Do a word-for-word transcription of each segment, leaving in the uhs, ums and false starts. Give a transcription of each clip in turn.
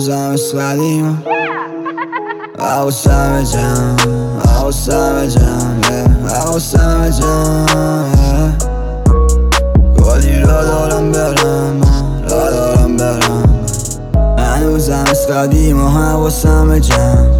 هنوزم مثل قدیمم حواسم جمع حواسم جمع حواسم جمع کلی را دارم برم را دارم برم هنوزم مثل قدیمم حواسم جمع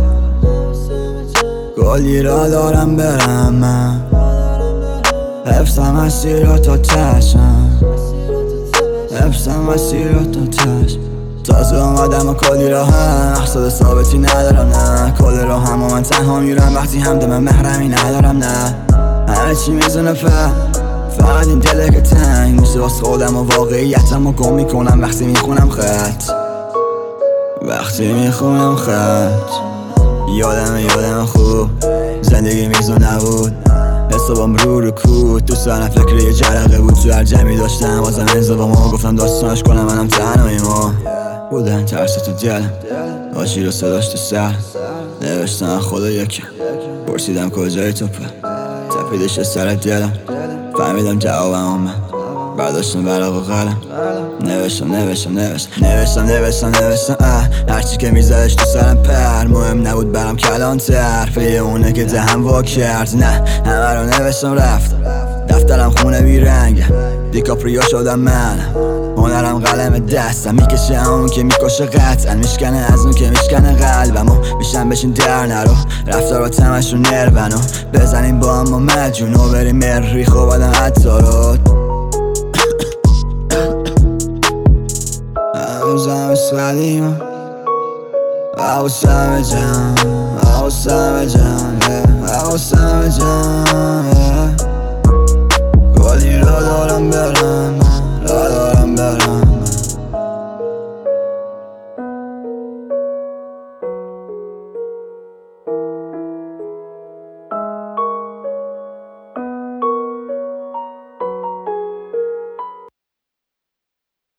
کلی را دارم برم من حفظم مسیر را تا تشم حفظم مسیر را تا تشم تازه آمدم و کلی را هم مقصد ثابتی ندارم نه کل را هم و من تنها میرم وقتی هم من محرمی ندارم نه همه چی میزونه فهم فقط این دله که تنگ میشه واسه خودم و واقعیتم و گم میکنم وقتی میخونم خط وقتی میخونم خط یادم یادم خوب زندگی میزون نبود حسابم رو رو کود دوست دارم فکر یه جرقه بود تو هر جمعی داشتم بازم انزوامو گفتم داستانش کنم منم تنهاییمو بودن ترس تو دلم آجی رو صداش تو سر نوشتم خدا یکم پرسیدم کجای توپه تپیدش سر دلم فهمیدم جوابم من برداشتم برق و قلم نوشتم نوشتم نوشتم نوشتم نوشتم نوشتم اه هرچی که میزدش تو سرم پر مهم نبود برام کلانتر پی اونه که دهم وا کرد نه همه رو نوشتم رفت دفترم خونه بیرنگه دیکاپریو شدم من هنرم قلم دستم میکشه همون که میکشه قطعا میشکنه از اون که میشکنه قلبمو میشن بشین در نرو رفتار با تمش رو نرونو بزنیم با هم و مجونو بریم مریخ و بعدم عطارات هنوزم مثل قدیمم حواسم جمع حواسم